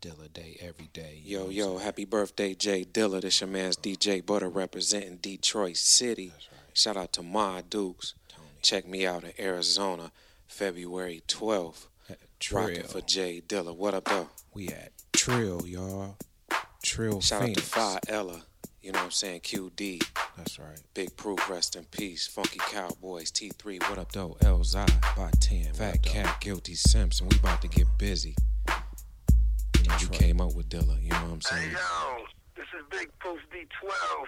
Dilla Day every day. Yo, happy birthday, Jay Dilla. This your man's DJ Butter representing Detroit City. That's right. Shout out to Ma Dukes. Tony. Check me out in Arizona, February 12th. Rocking for Jay Dilla. What up, though? We at Trill, y'all. Trill Shout Phoenix. out to Phi Ella. You know what I'm saying? QD. That's right. Big Proof, rest in peace. Funky Cowboys, T3. What up, Though Elzai by 10. Fat Cat, Guilty Simpson. We about to get busy. You know, we came up with Dilla. You know what I'm saying? Hey, yo, this is Big Proof D12.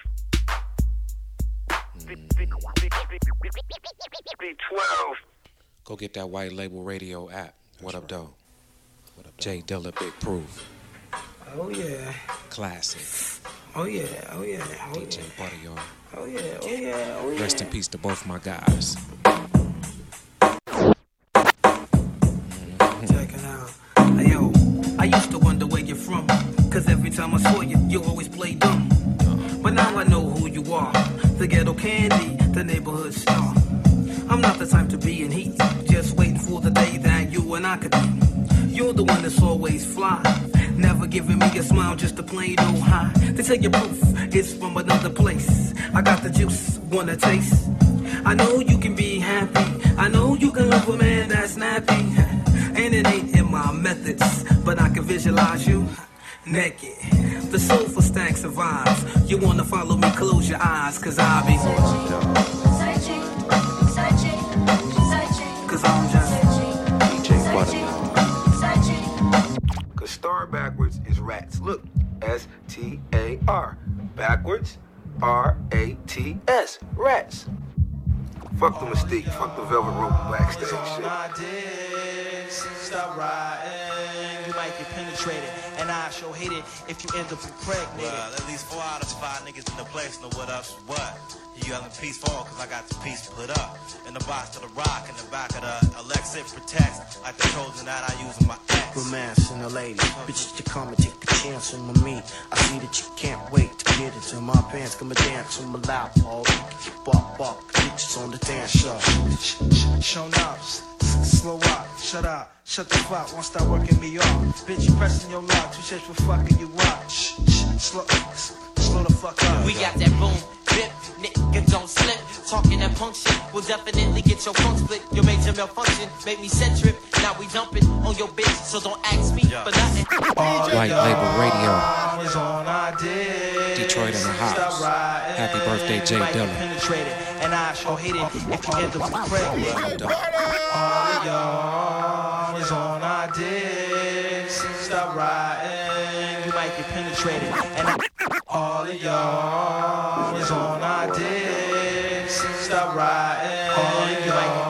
B12. Go get that white label radio app. What up, though? Jay Dilla, Big Proof. Oh yeah. Classic. Oh yeah. Oh yeah. Oh DJ yeah. Butter, y'all. Oh yeah. Oh yeah. Oh yeah. Rest in peace to both my guys. Check it out. Hey, yo, I used to wonder where you're from. Cause every time I saw you, you always played dumb. But now I know who you are. The ghetto candy, the neighborhood star. I'm not the type to be in heat. Just wait for the day that you and I could be. You're the one that's always fly. Never giving me a smile, just a plain old high. They tell you proof, it's from another place. I got the juice, wanna taste. I know you can be happy. I know you can love a man that's snappy. And it ain't in my methods, but I can visualize you naked. The soulful stack survives. You wanna follow me, close your eyes, cause I'll be Searching, cause I'm just DJ Butter. Cause star backwards is rats. Look, S-T-A-R. Backwards, R-A-T-S. Rats. Fuck the mystique, fuck the velvet rope backstage shit. Stop riding, you might get penetrated, and I sure hate it if you end up impregnated. Well, at least 4 out of 5 niggas in the place know what up's what. You yelling peace for cause I got the piece put up. In the box of the rock, in the back of the Alexa protects, like the Trojan that I use in my ex. Romancing a lady, bitches to come and take a chance on me. I see that you can't wait to get into my pants. Come and dance on my lap, all bark, bitches on the dance show. Show up, slow up, shut up. Shut the fuck, won't stop working me off. Bitch, you pressing your luck, too shit for fucking you up. Slow the fuck up. We got that boom, bip, nigga don't slip. Talking that punk shit will definitely get your funk split. Your major malfunction made me set trip. Now we dumping on your bitch, so don't ask me for nothing. White Label Radio. Is on I did. Detroit in the house. Happy birthday, Jay Dilla. Penetrated, and I sure hate it if you end up pregnant. All of y'all is on I did. Stop riding, you might get penetrated. And all of y'all is on I did. Stop riding, all of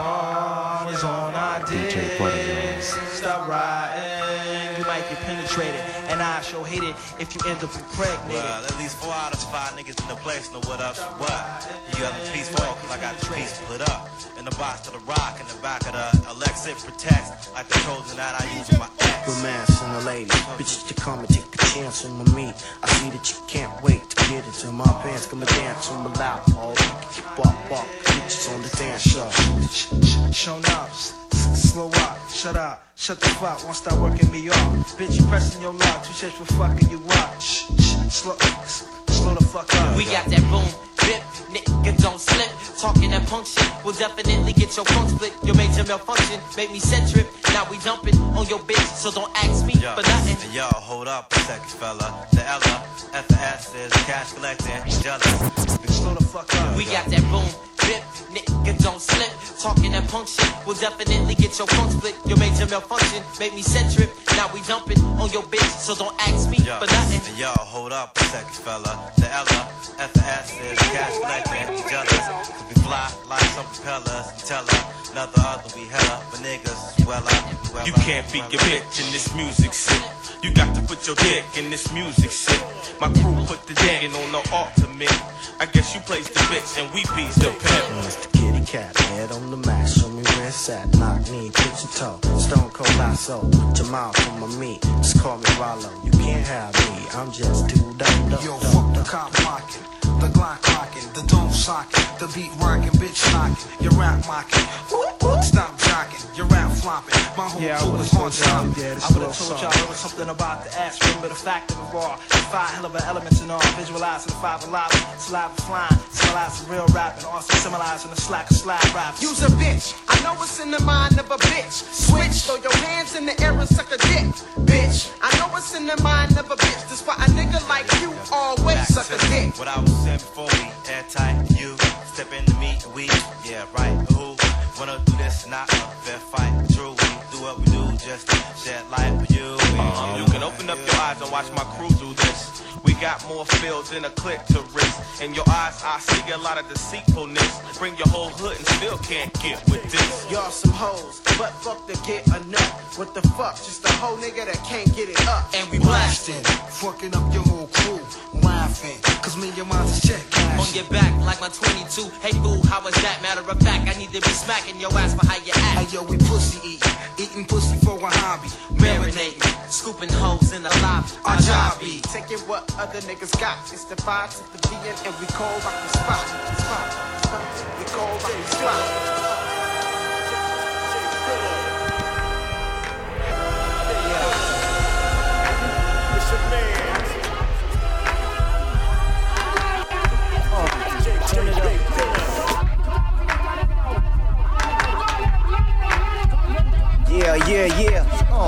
y'all is on I did. Stop riding, you might get penetrated. And I sure hate it if you end up impregnated. Well, at least 4 out of 5 niggas in the place know what up's what. You yelling peace for cause I got the piece put up. In the box of the rock, in the back of the Alexa protects, like the Trojan that I use in my ex. Romancing a lady, bitches to come and take a chance on me. I see that you can't wait to get into my pants. Come and dance on my lap, all bark, bitches on the dance show. Show up, slow up, shut up. Shut the fuck, won't stop working me off. Bitch, you pressing your luck, too shit for fucking you up. Slow the fuck up. We got that boom, bip, nigga don't slip. Talking that punk shit will definitely get your funk split. Your major malfunction made me set trip. Now we dumping on your bitch, so don't ask me for nothing. And yo, hold up a second, fella. The Ella, F.S. is cash collecting, jealous. Slow the fuck up. We got that boom, bip, nigga don't slip. Talking that punk shit will definitely get your funk split. Your major malfunction made me set trip. Now we dumping on your bitch, so don't ask me for nothing. And yo, hold up a second, fella. The Ella, F.S. is cash collecting, jealous. We fly like some propellers and tell her another other we hella, but niggas well up. You can't beat your bitch in this music shit. You got to put your dick in this music shit. My crew put the dick in on the ultimate. I guess you place the bitch and we beat the pimp. Mr. Kitty Cat, head on the mat, show me where it's at. Knock knee, kitchen toe, stone cold lasso. Put your mouth on my meat, just call me Rollo. You can't have me, I'm just too dope. Yo, fuck the cop mocking. the Glock clocking, the dome socking, the beat rocking, bitch knocking, your rap mocking. Stop jocking, your rap flopping. My whole crew is hard stopping. I would've told y'all there was something about the ass. Remember the fact of the raw. The 5 hell of an elements and all. Visualizing the 5 alive, saliva flying. Symbolizing real rapping. Also symbolizing the slack of slide rap. You's a bitch. I know what's in the mind of a bitch. Switch, throw your hands in the air and suck a dick. Bitch, I know what's in the mind of a bitch. That's why a nigga like you always suck a dick. What I was saying before we airtight, you step into me, we, yeah, right, who wanna do this, not a fair fight. True, we do what we do just to shed light for you. You can open up your eyes and watch my crew do this. We got more fields than a click to risk. In your eyes, I see a lot of deceitfulness. Bring your whole hood and still can't get with this. Y'all some hoes, but fuck to get a nut. What the fuck? Just a whole nigga that can't get it up. And we blasting, fucking up your whole crew, laughing, cause me and your mind's check. On your back like my 22. Hey boo, how was that? Matter of fact, I need to be smacking your ass for how you act. Hey yo, we pussy eating pussy for a hobby. Marinating, scooping hoes in the lobby. Our job be taking what other niggas got. It's the 5 to the BN and we cold rock the spot. We cold rock the spot. Yeah.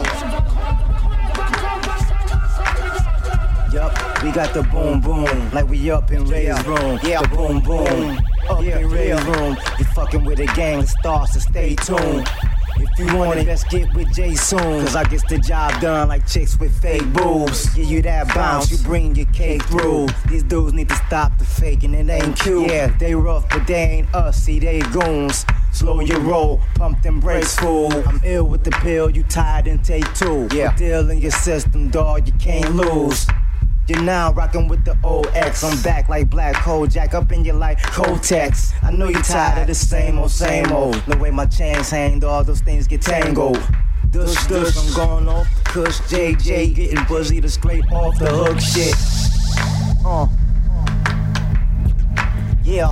Yup, we got the boom boom, like we up in Ray's room. Yeah, the boom boom, up in Ray's room. You fucking with a gang of stars, so stay tuned. If you want it, let's get with Jay soon. Cause I get the job done like chicks with fake boobs. Give you that bounce, you bring your cake through. These dudes need to stop the faking, it ain't cute. Yeah, they rough, but they ain't us, see they goons. Slow your roll, pump them brakes, fool. I'm ill with the pill, you tired and take 2. Yeah, deal in your system, dog, you can't lose. You're now rockin' with the old X. I'm back like Black Kojak, up in your life, Kotex. I know you're tired of the same old. The way my chains hang, all those things get tangled. Dush, I'm going off the cush, JJ, getting buzzy to scrape off the hook shit. Yeah.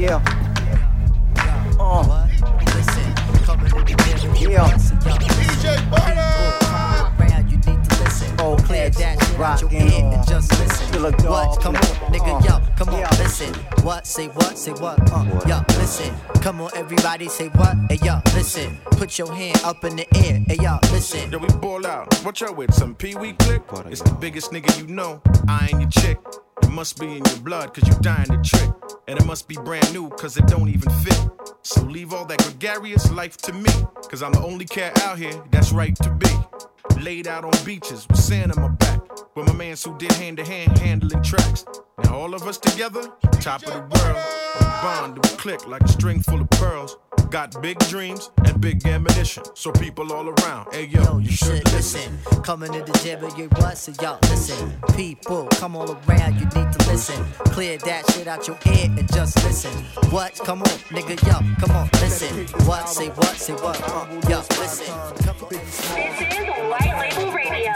Listen, coming to the DJ Butter. You need to listen. Clear that shit out your ear and just listen. What? Come on, nigga, yo, come on, listen. What? Say what? Yo, listen. Come on, everybody, say what? Hey, yo, listen. Put your hand up in the air. Hey, yo, listen. Yo, we ball out. What y'all with? Some Pee-wee click? It's the biggest nigga you know. I ain't your chick. It must be in your blood, cause you dying to trick. And it must be brand new, cause it don't even fit. So leave all that gregarious life to me, cause I'm the only cat out here that's right to be. Laid out on beaches with sand on my back, with my mans who did hand-to-hand handling tracks. Now all of us together, top of the world. We bond, we click like a string full of pearls. Got big dreams and big ammunition, so people all around, hey yo, you should listen. Coming to the jam and get what? So y'all listen. People come all around, you need to listen. Clear that shit out your ear and just listen. What? Come on, nigga, yo, come on, listen. What? Say what? Yo, listen. This is White Label Radio.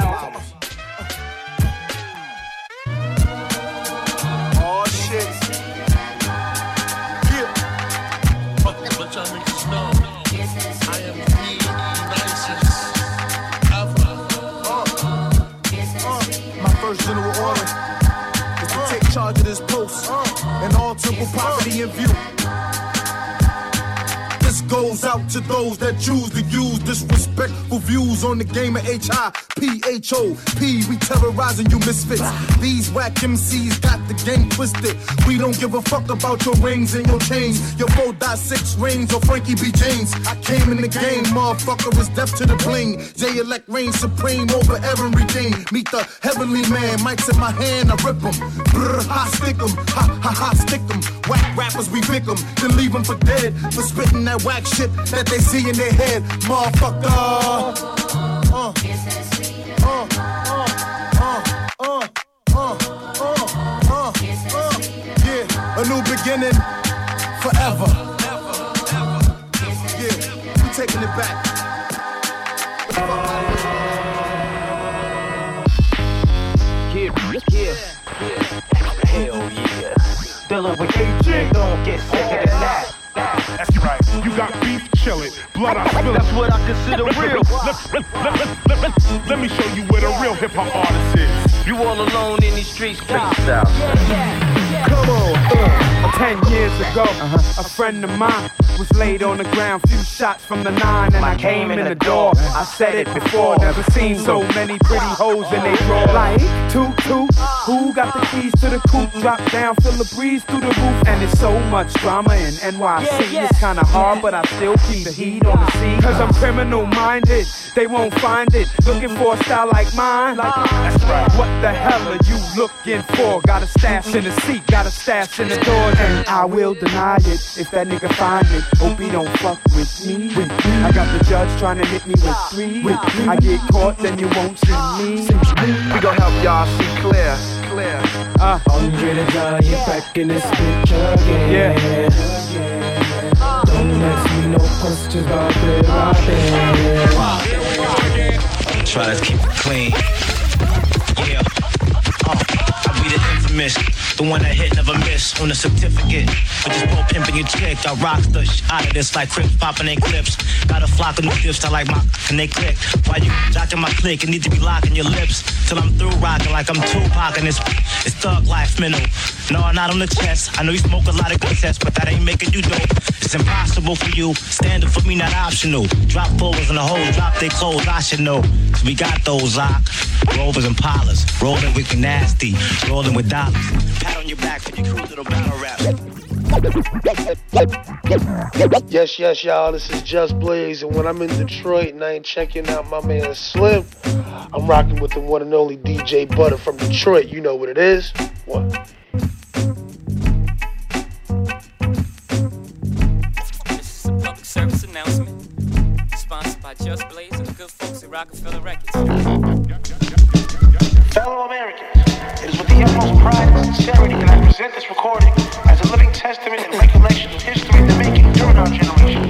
Oh shit. But y'all niggas know I am the nicest ever. My first general order is to take charge of this post and all temple property in view. This goes out to those that choose to use disrespectful views on the game of H-I-P-H-O-P. We terrorizing you misfits. These whack MCs got the game twisted. We don't give a fuck about your rings and your chains, your 4.6 rings or Frankie B. James. I came in the game, motherfucker, was deaf to the bling. J-Elect reigns supreme over every game. Meet the heavenly man, mics in my hand, I rip them. Brr, I stick them, ha, stick them. Whack rappers, we pick them, then leave them for dead. For spitting that whack shit that they see in their head, motherfucker. Yeah, a new beginning, forever. Yeah, we taking it back. Yeah. Hell yeah. fill it with AG. Don't get sick of that. That's right. You got beef, chill it. Blood, I spill it. That's what I consider real. Let me show you where the real hip hop artist is. You all alone in these streets, freestyle. Come on, 10 years ago, a friend of mine was laid on the ground, few shots from the 9, and I came in the door. I said it before, never seen so many pretty hoes in they draw. Like, toot, who got the keys to the coupe? Drop down, feel the breeze through the roof, and it's so much drama in NYC. It's kinda hard, but I still keep the heat on the scene. Cause I'm criminal minded, they won't find it. Looking for a style like mine, that's right. What the hell are you looking for? Got a stash in the seat, got a stash in the door, and I will deny it if that nigga find it. Hope he don't fuck with me. I got the judge trying to hit me with 3. I get caught, then you won't see me. We gon' help y'all see clear. Andre the Giant back in this bitch again. Yeah. Don't ask me no questions about it. Try to keep it clean. Yeah. I be the infamous, the one that hit never miss on the certificate. But just bro pimping your chick, I rock the out of this like Crips popping they clips. Got a flock of new gifts, I like my and they click. While you jocking my click, you need to be locking your lips till I'm through rocking like I'm Tupac and it's thug life mental. No, not on the chest. I know you smoke a lot of good sets, but that ain't making you dope. It's impossible for you. Standing for me, not optional. Drop forwards and the hoes drop their clothes. I should know. So we got those Rovers and Pollers. Rolling with nasty. Rolling with dollars. Pat on your back for your cool little battle rap. Yes, y'all. This is Just Blaze, and when I'm in Detroit and I ain't checking out my man Slim, I'm rocking with the one and only DJ Butter from Detroit. You know what it is. What? This is a public service announcement, sponsored by Just Blaze and the good folks at Rockefeller Records. Fellow Americans, it is with the utmost pride and sincerity that I present this recording as a living testament and recollection of history in the making during our generation.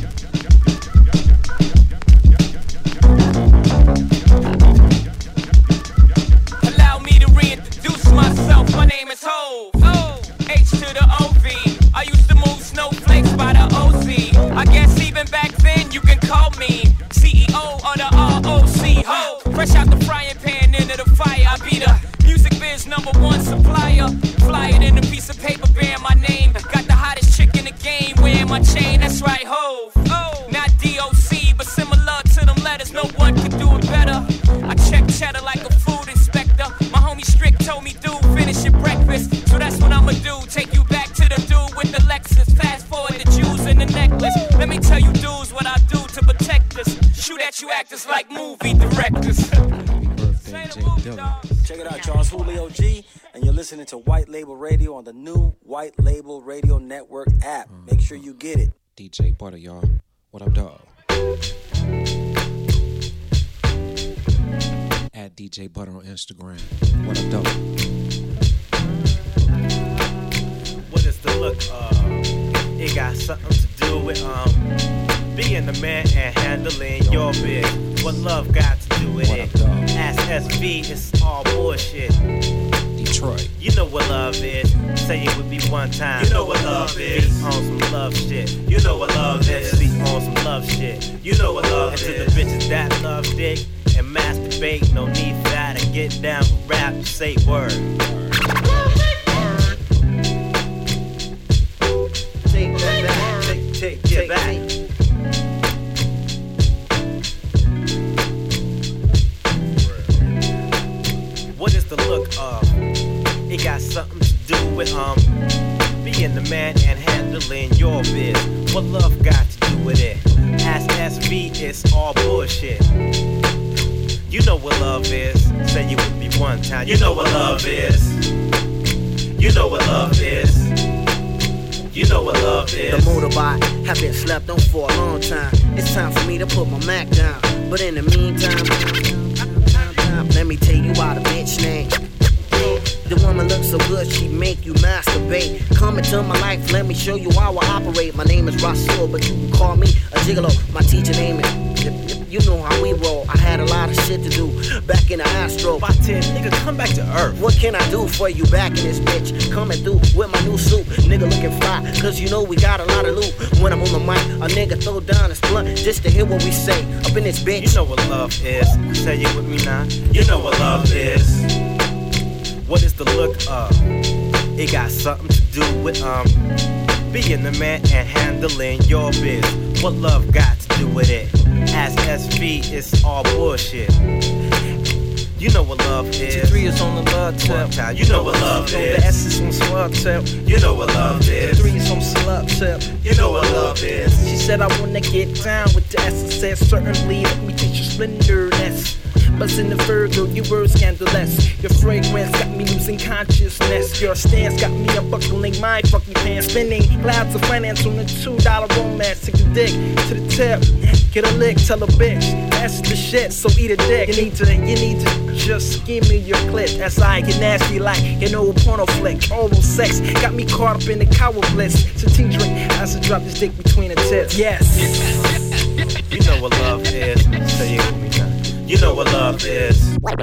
Allow me to reintroduce myself. My name is Hov. H to the OV. I used to move snowflakes by the OZ. I guess even back then you can call me CEO of the ROC. Ho, fresh out the frying pan into the fire. I be the music biz #1 supplier. Fly it in a piece of paper bearing my name. Got the hottest chick in the game wearing my chain. That's right, Hov. Not DOC, but similar to them letters. No one could do it better. I check cheddar like a food inspector. My homie Strick told me, dude, finish your breakfast. So that's what I'ma do. Take you back to the dude with the Lexus. Fast forward the jewels and the necklace. Let me tell you dudes what I do to protect us. Shoot at you actors like movie directors. Check it out, Charles Julio G, and you're listening to White Label Radio on the new White Label Radio Network app. Make sure you get it. DJ Butter, y'all. What up, dog? At DJ Butter on Instagram. What up, dog? What is the look of? It got something to do with being the man and handling your biz. What love got to do with it? Ask SV, it's all bullshit. Detroit. You know what love is. Say it with me one time. You know what love is. Speak on some love shit. You know what love is. Speak on some love shit. You know what love is. And to the bitches that love dick and masturbate, no need for that. And get down with rap and say word. Take that back. Take it back. What is the look of? It got something to do with being the man and handling your biz. What love got to do with it? Ask SV, it's all bullshit. You know what love is. Say it with me one time. You know what love is. You know what love is. You know what love is. The motorbike have been slept on for a long time. It's time for me to put my Mac down. But in the meantime, let me tell you about a bitch name. The woman looks so good, she make you masturbate. Come into my life, let me show you how I operate. My name is Rasul, but you can call me a gigolo. My teacher name is you know how we roll. I had a lot of shit to do back in the Astro. Bartend, nigga, come back to earth. What can I do for you back in this bitch? Coming through with my new suit, nigga looking fly, cause you know we got a lot of loot. When I'm on the mic, a nigga throw down his blunt just to hear what we say up in this bitch. You know what love is. Say it with me now. You know what love is. What is the look of? It got something to do with being the man and handling your biz. What love got to do with it? As SV, it's all bullshit. You know what love is. 3 is on the love tip. You know what love is. The S is on slug tip. You know what love is. 3 is on slug tip. You know what love is. She said I wanna get down with the SSS. Certainly let me teach you splendorness. Buzz in the Virgo, you were scandalous. Your fragrance got me losing consciousness. Your stance got me unbuckling my fucking pants. Spinning clouds of finance on a $2 romance. Take the dick to the tip. Get a lick, tell a bitch that's the shit, so eat a dick. You need to just give me your clit. As I get nasty like an old porno flick. Oral sex got me caught up in the cower bliss. So tea drink as I drop this dick between the tits. Yes. You know what love is. Say it with me now. You know what love is. What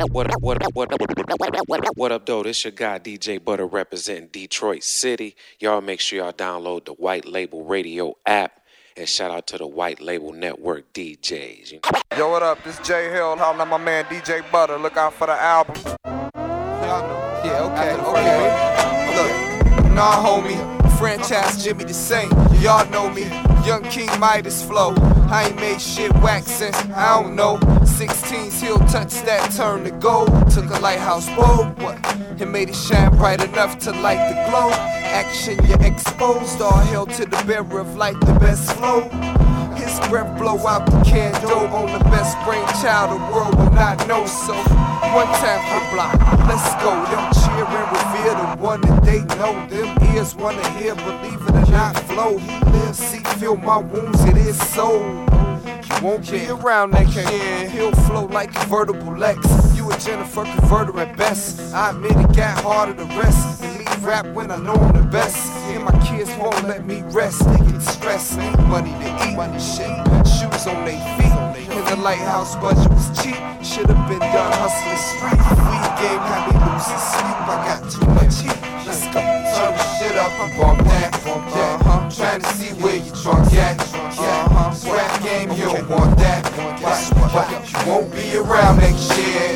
up, though? This your guy, DJ Butter, representing Detroit City. Y'all make sure y'all download the White Label Radio app. And shout out to the White Label Network DJs. Yo, what up? This Jay Hill, hollering at my man DJ Butter. Look out for the album. Y'all know. Yeah, okay. Look, nah, homie. Franchise Jimmy the Saint. Y'all know me. Young King Midas flow. I ain't made shit whack since, I don't know, 16s, he'll touch that, turn to gold. Took a lighthouse boat, what? It made it shine bright enough to light the glow. Action, you're exposed, all hail to the bearer of light, the best flow. His breath blow out the candle on the best brainchild the world will not know. So, one time for block, let's go. Them cheer and revere the one that they know. Them ears wanna hear, believe it or not, flow. He lives, see, feel my wounds, it is so. You won't be around next year. He'll flow like convertible Lex. You a Jennifer converter at best. I admit it got harder to rest. And leave rap when I know I'm the best. And my kids won't let me rest. They get stressed, ain't money to eat, money shit. Shoes on their feet. And the lighthouse budget was cheap. Should've been done hustling street. Weed game had me losing sleep. I got too much heat. Let's go. Turn the shit up, I'm bump that. Trying to see where you drunk at. Rap game, you don't want that. You won't be around next year.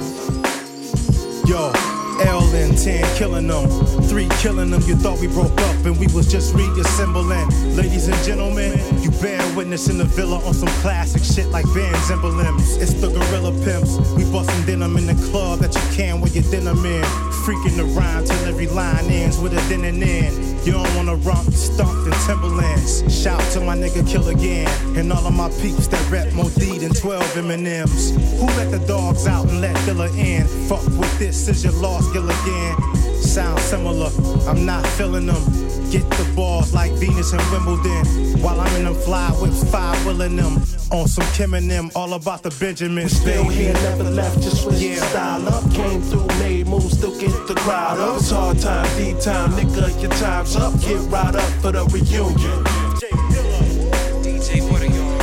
Yo, L and 10 killing them, 3 killing them. You thought we broke up and we was just reassembling. Ladies and gentlemen, you bear witness in the villa on some classic shit like Vans emblems. It's the Gorilla Pimps. We bustin' denim in the club that you can wear your denim in. Freaking the rhyme till every line ends with a then and then. You don't wanna romp, stumped in Timberlands. Shout to my nigga Kill Again and all of my peeps that rep more D than 12 M&Ms. Who let the dogs out and let Dilla in? Fuck with this, is your lost Gilligan. Sound similar, I'm not feeling them. Get the balls like Venus and Wimbledon. While I'm in them fly whips, 5-wheeling them. On some Kim and them, all about the Benjamins. Still here, never left, just switch the style up. Came through, made moves, still get the crowd up. It's hard time, D-time, nigga, your time's up. Get right up for the reunion. DJ Butter, y'all.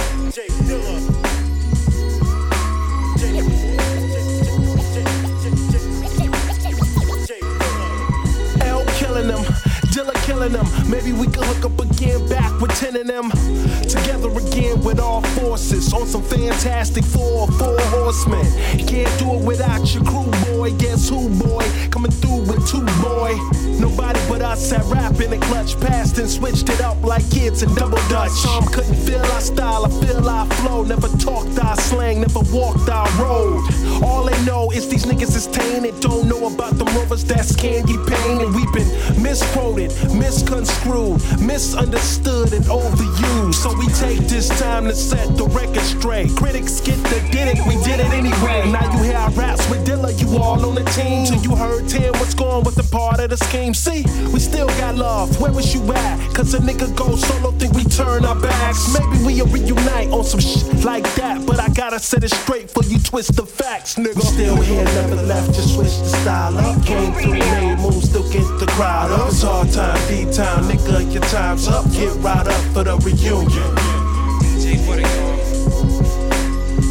L killing them, Dilla killing them. Maybe we could hook up again, back with 10 of them. Together again with all forces. On some fantastic 4 horsemen. Can't do it without your crew, boy. Guess who, boy? Coming through with 2, boy. Nobody but us had rap in the clutch. Passed and switched it up like kids in double dutch. Some couldn't feel our style, I feel our flow. Never talked our slang, never walked our road. All they know is these niggas is tainted. Don't know about the rovers that's candy pain. And we've been misquoted, misconstrued, misunderstood and overused. So we take this time to set the record straight. Critics get the did it, we did it anyway. Now you hear our raps with Dilla, you all on the team. So you heard Tim, what's going with the part of the scheme? See, we still got love, where was you at? Cause a nigga go solo, think we turn our backs. Maybe we'll reunite on some shit like that. But I gotta set it straight for you twist the facts, nigga. Still here, never left, just switch the style up. Came through, made moves, still get the crowd up. It's hard time, D-time, nigga, your time's up. Get right up for the reunion. DJ Butter, y'all.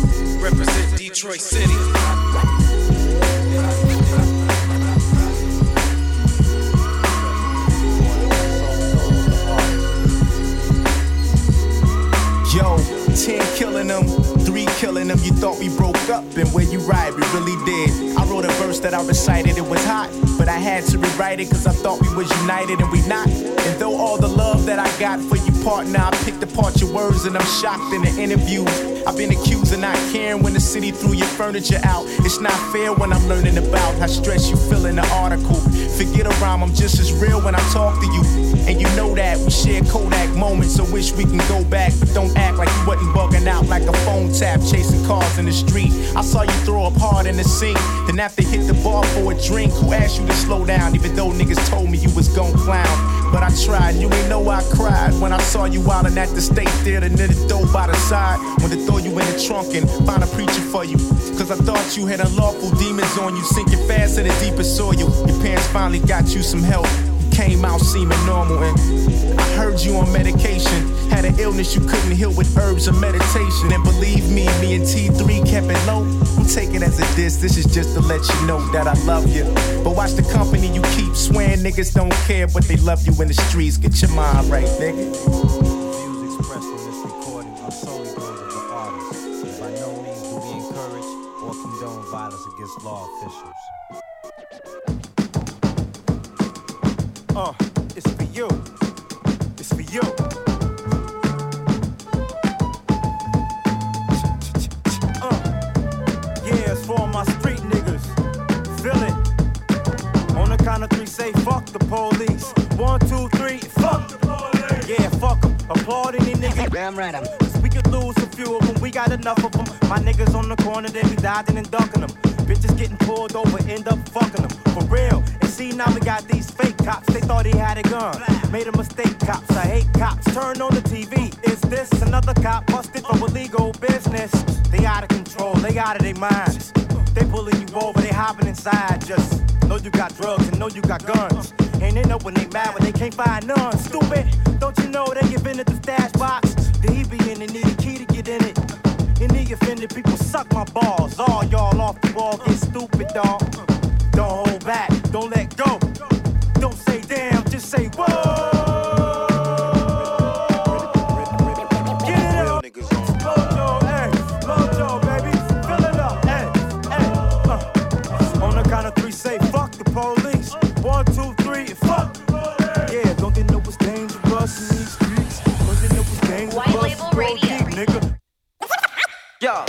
Detroit City. Yo, 10 killing them, 3 killing them. You thought we broke up, and where you right, we really did. I wrote a verse that I recited, it was hot, but I had to rewrite it cause I thought we was united and we not. And though all the love that I got for you partner, I picked apart your words and I'm shocked in the interview. I've been accused of not caring when the city threw your furniture out. It's not fair when I'm learning about how stressed you feel in the article. Forget a rhyme, I'm just as real when I talk to you. And you know that we share Kodak moments, so wish we can go back. But don't act like you wasn't bugging out like a phone tap, chasing cars in the street. I saw you throw up hard in the sink, then after hit the bar for a drink. Who asked you to slow down, even though niggas told me you was gon' clown? But I tried, you ain't know I cried when I saw you wildin' at the State Theater near the door by the side. When they throw you in the trunk and find a preacher for you, cause I thought you had unlawful demons on you, sinking fast in the deepest soil. Your parents finally got you some help, you came out seeming normal, and I heard you on medication, had an illness you couldn't heal with herbs or meditation. And believe me and T3 kept it low. I'm taking it as a diss, this is just to let you know that I love you. But watch the company you keep, swearing niggas don't care, but they love you in the streets. Get your mind right, nigga. Views expressed on this recording are solely those of the artists, and by no means do we encourage or condone violence against law officials. It's for you. It's for you. Yeah, it's for all my street niggas. Feel it. On the count of 3, say fuck the police. 1, 2, 3, fuck the police. Yeah, fuck them. Applaud any nigga. Damn right, cause we could lose a few of them. We got enough of them. My niggas on the corner, they be dodging and ducking them. Bitches getting pulled over, end up fucking them. For real. And see, now we got these fake cops. They thought he had a gun. Made a mistake, cops. I hate cops. Turn on the TV. Is this another cop busted for illegal business? They out of control. They out of their minds. They pulling you over. They hopping inside. Just know you got drugs and know you got guns. And they know when they mad when they can't find none. Stupid. Don't you know they give in at the stash box? The he be in and need a key to get in it. Any offended people suck my balls. All y'all off the wall get stupid, dawg. Don't hold back, don't let go. Don't say damn, just say whoa. Get it up. Mojo, hey, Mojo, baby. Fill it up, hey, hey. On the count of 3, say fuck the police. 1, 2, 3, fuck the police. Yeah, don't they know it's dangerous in these streets? Don't they know it's dangerous? White Label Radio. Nigga. Yeah.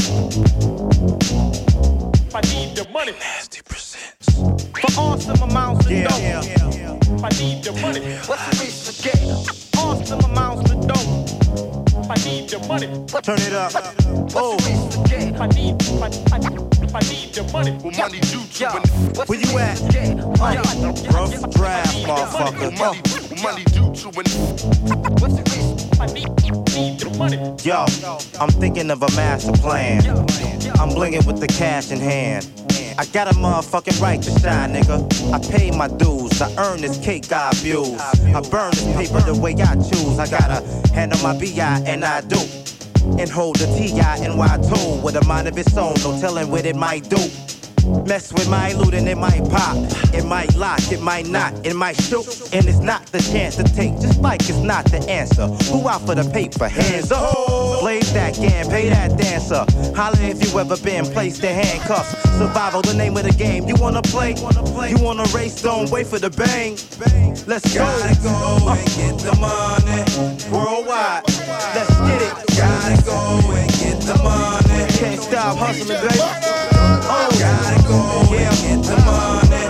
I need the money. Nasty presents. For awesome amounts of dough. I need the money. What's the reason to get? Awesome amounts of dough. I need the money. Turn it up. Oh. What's the reason to get? I need the money. What money do to where you at? Rough draft, motherfucker. What money do to what's the reason? I need the money. Yo, I'm thinking of a master plan. I'm blinging with the cash in hand. I got a motherfucking right to shine, nigga. I pay my dues. I earn this cake, got views. I burn this paper the way I choose. I gotta handle my BI, and I do. And hold the TI-NY tune with a mind of its own. No telling what it might do. Mess with my loot and it might pop. It might lock, it might not, it might shoot. And it's not the chance to take, just like it's not the answer. Who out for the paper? Hands up. Blaze that game, pay that dancer. Holla if you ever been placed in handcuffs. Survival, the name of the game. You wanna play? You wanna race? Don't wait for the bang. Let's go. Gotta go and get the money. Worldwide. Let's get it. Gotta go and get the money. Can't stop hustling, baby. Oh, gotta go and get the money.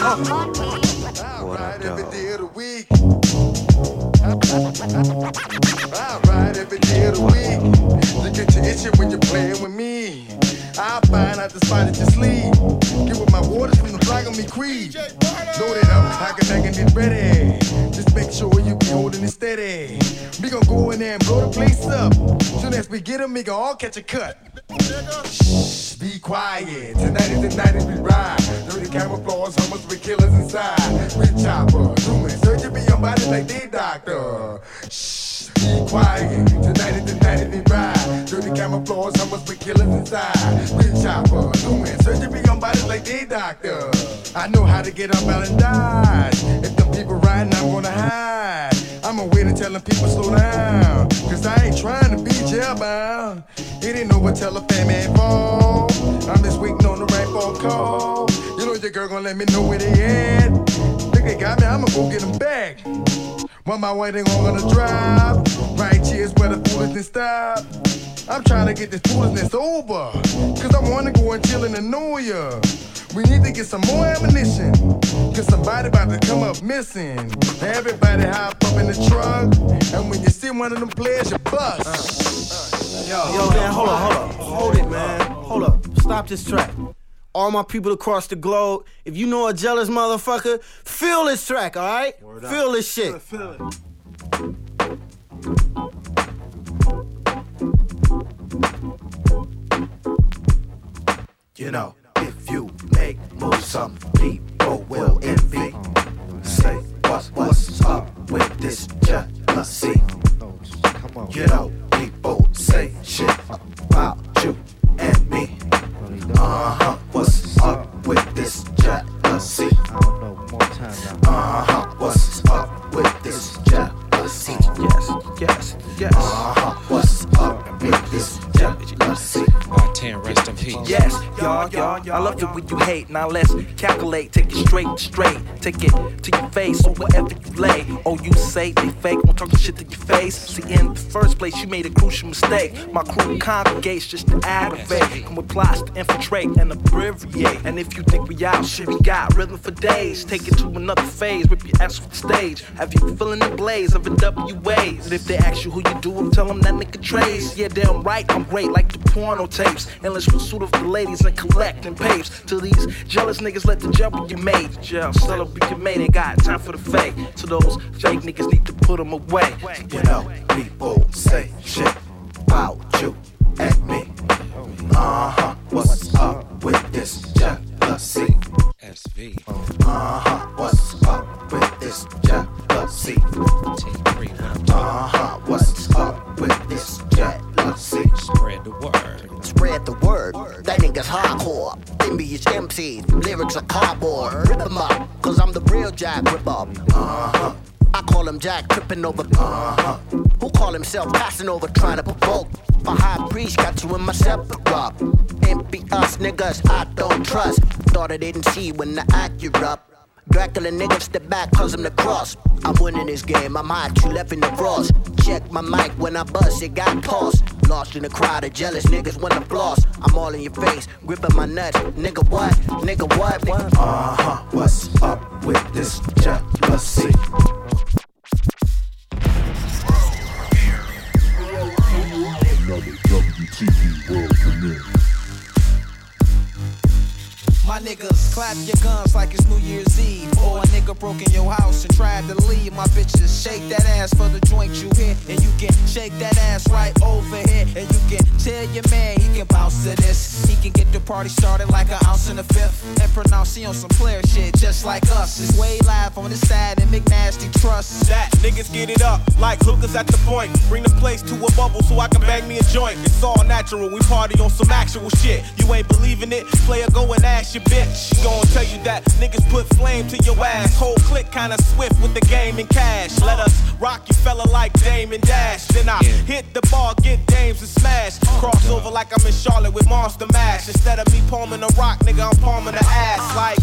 What up, every day of the week. Alright, every day of the week. You get your itching when you're playing with me. I'll find out the spot at your sleeve. Get with my waters from the block on me creed. Load it up, cock it, and get ready. Just make sure you be holding it steady. We gon' go in there and blow the place up. Soon as we get 'em, we gon' all catch a cut. Shh, be quiet. Tonight is the night as we ride. Dirty camouflage, homeless with killers inside. With chopper, doing surgery on body like the doctor. Shh, be quiet. Tonight is the night as we ride. Dirty camouflage, homeless with killers inside. With chopper. Doing surgery on bodies like they doctor. I know how to get up out and die. If them people riding, I'm gonna hide. I'ma wait until them people slow down. Cause I ain't trying to be jailbound. It ain't over till a fat man fall. I'm just waiting on the right phone call. You know your girl gonna let me know where they at. Think they got me, I'ma go get them back. When my white ain't gonna drive. Right here's where the foolishness stop. I'm trying to get this foolishness over. Cause I wanna go and chill in the new year. We need to get some more ammunition. Cause somebody about to come up missing. Everybody hop up in the truck. And when you see one of them players, you bust. Yo, man, hold up. Hold it, man. Hold up. Stop this track. All my people across the globe, if you know a jealous motherfucker, feel this track, all right? Feel this shit. Feel it. You know, if you make moves, some people will envy. Say what's up with this jealousy? You know, people say shit about you and me. What's up with this jealousy? What's up with this jealousy? Yes. What's up with this jealousy? R10, rest in peace. Yes, y'all. I love it when you hate. Now let's calculate. Take it straight. Take it to your face or wherever you lay. Oh, you say they fake, won't talk shit to your face. See, in the first place, you made a crucial mistake. My crew congregates just to aggravate. Come with plots to infiltrate and abbreviate. And if you think we out, shit, we got rhythm for days. Take it to another phase, rip your ass off the stage. Have you feeling the blaze of NWAs? And if they ask you who you do, tell them that nigga Trace. Yeah, damn right, I'm great like the porno tapes. Endless pursuit of the ladies and collecting papes. To these jealous niggas, let the gel be your mate. Jail, celebrate your mate, ain't got time for the fake. To those fake niggas, need to put them away. You know, people say shit about you and me. What's up with this jealousy? SV. What's up with this jealousy? What's up with this jealousy? Spread the word. Spread the word. That nigga's hardcore. Envious MCs. Lyrics are cardboard. Rip them up, cause I'm the real Jack Ripper. I call him Jack tripping over. Who call himself passing over trying to provoke? A high priest got you in my sepulchre. Empty us niggas I don't trust. Thought I didn't see when the act you up. Dracula niggas step back cause I'm the cross. I'm winning this game, I'm hot, you left in the frost. Check my mic when I bust, it got paused. Lost in the crowd of jealous niggas wanna floss. I'm all in your face, gripping my nuts. Nigga what? Nigga what? What's up with this jealousy? Another WTV World Premiere. My niggas, clap your guns like it's New Year's Eve. Or a nigga broke in your house and tried to leave. My bitches, shake that ass for the joint you hit. And you can shake that ass right over here. And you can tell your man he can bounce to this. He can get the party started like an ounce in the fifth. And pronounce he on some player shit just like us. It's way live on this side and McNasty trust. That niggas get it up like hookers at the point. Bring the place to a bubble so I can bang me a joint. It's all natural, we party on some actual shit. You ain't believing it? Player, go and ask your bitch. She gon' tell you that niggas put flame to your ass. Whole click kinda swift with the game and cash. Let us rock you fella like Dame and Dash. Then I hit the bar, get dames and smash. Crossover like I'm in Charlotte with Monster Mash. Instead of me palming a rock, nigga, I'm palming the ass like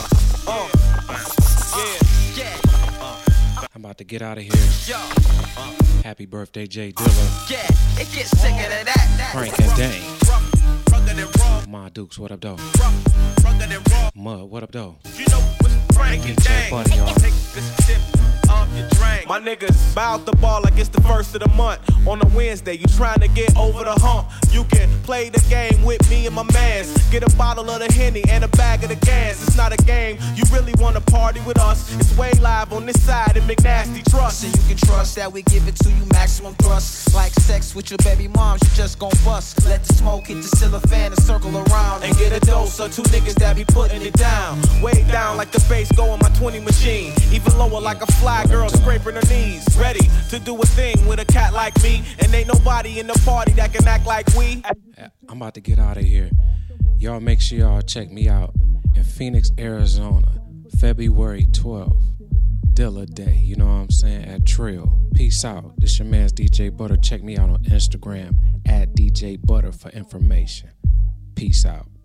I'm about to get out of here. Happy birthday, Jay Dilla. Yeah, it gets sicker than that. Frank and Dane. Ma Dukes, what up, though? Mud, what up, though? You know what's Frank and Dane. Take this tip of your drink. My niggas bow the ball like it's the first of the month. On a Wednesday, you trying to get over the hump. You can play the game with me and my mans. Get a bottle of the Henny and a bag of the gas. It's not a game, you really wanna party with us. It's way live on this side in McNasty Trust. So you can trust that we give it to you maximum thrust. Like sex with your baby moms, you just gon' bust. Let the smoke hit the cellophane and circle around. And get a dose of two niggas that be putting it down. Way down like the bass go on my 20 machine. Even lower like a fly girl scraping her knees. Ready to do a thing with a cat like me. And ain't nobody in the party that can act like we. I'm about to get out of here. Y'all make sure y'all check me out in Phoenix, Arizona, February 12th. Dilla Day, you know what I'm saying, at Trill. Peace out. This your man's DJ Butter. Check me out on Instagram at DJ Butter for information. Peace out.